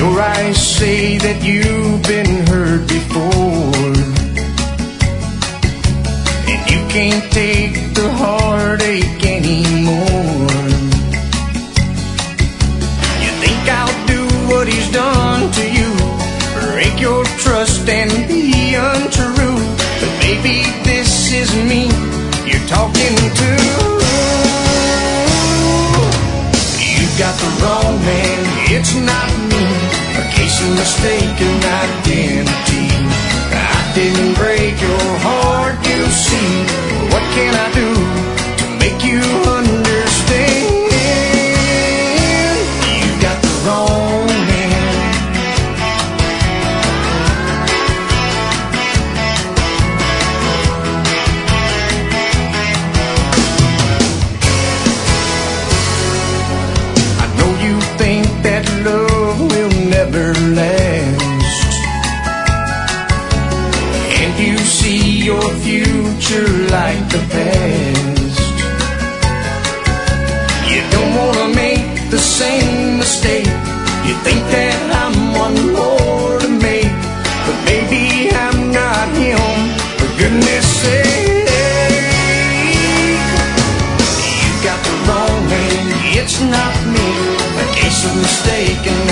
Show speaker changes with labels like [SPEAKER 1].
[SPEAKER 1] Your eyes say that you've been hurt before, and you can't take the heartache anymore. You think I'll do what he's done to you, break your trust and be untrue, but baby, this is me you're talking to. You've got the wrong man, it's not me, a case of mistaken identity. I didn't break your heart, you see. What can I do to make you understand? You got the wrong man. I know you think that love will never last, and you see your future like the past. You don't wanna make the same mistake. You think that I'm one more to make, but maybe I'm not him, for goodness sake. You got the wrong man, it's not me, a case of mistaken